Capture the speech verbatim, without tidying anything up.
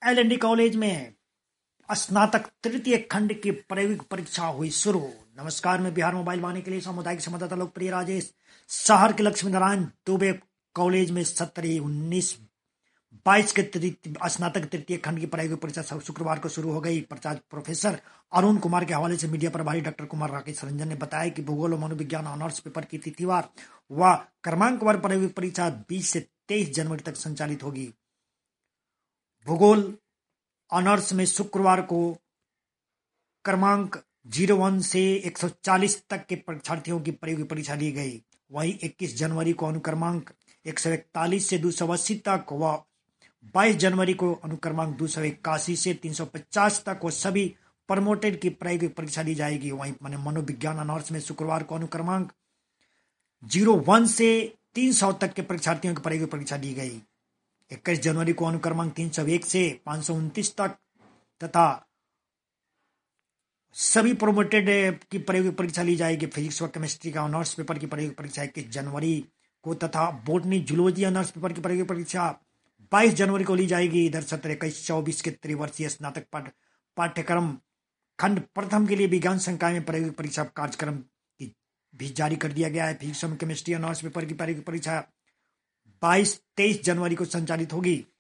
L N D college में स्नातक तृतीय खंड की प्रायोगिक परीक्षा हुई शुरू। नमस्कार, मैं बिहार मोबाइल वाणी के लिए सामुदायिक संवाददाता लोकप्रिय राजेश शहर के लक्ष्मी नारायण दुबे कॉलेज में सत्रह उन्नीस बाईस के तृतीय स्नातक तृतीय खंड की प्रायोगिक परीक्षा शुक्रवार को शुरू हो गई। प्राचार्य प्रोफेसर अरुण कुमार के हवाले से मीडिया प्रभारी डॉक्टर कुमार राकेश रंजन ने बताया कि भूगोल और मनोविज्ञान ऑनर्स पेपर की तिथिवार व क्रमांकवार प्रायोगिक परीक्षा बीस से तेईस जनवरी तक संचालित होगी। भूगोल ऑनर्स में शुक्रवार को क्रमांक जीरो वन से एक सौ चालीस तक के परीक्षार्थियों की प्रायोगिक परीक्षा ली गई। वहीं इक्कीस जनवरी को अनुक्रमांक एक सौ इकतालीस से दो सौ अस्सी तक व बाईस जनवरी को अनुक्रमांक दो सौ इक्यासी से तीन सौ पचास तक व सभी प्रमोटेड की प्रायोगिक परीक्षा ली जाएगी। वहीं मनोविज्ञान ऑनर्स में शुक्रवार को अनुक्रमांक जीरो वन से तीन सौ तक के परीक्षार्थियों की प्रायोगिक परीक्षा ली गई। इक्कीस जनवरी को अनुक्रमांक तीन सौ एक से पाँच सौ उनतीस तक तथा सभी प्रोमोटेड की प्रायोगिक परीक्षा ली जाएगी। फिजिक्स व केमिस्ट्री का ऑनर्स पेपर की प्रायोगिक परीक्षा इक्कीस जनवरी को तथा बोटनी जूलॉजी ऑनर्स पेपर की प्रायोगिक परीक्षा बाईस जनवरी को ली जाएगी। इधर सत्र इक्कीस चौबीस के त्रिवर्षीय स्नातक पाठ्यक्रम खंड प्रथम के लिए विज्ञान संकाय में प्रायोगिक परीक्षा कार्यक्रम भी जारी कर दिया गया है। फिजिक्स व केमिस्ट्री ऑनर्स पेपर की प्रायोगिक परीक्षा बाईस तेईस जनवरी को संचालित होगी।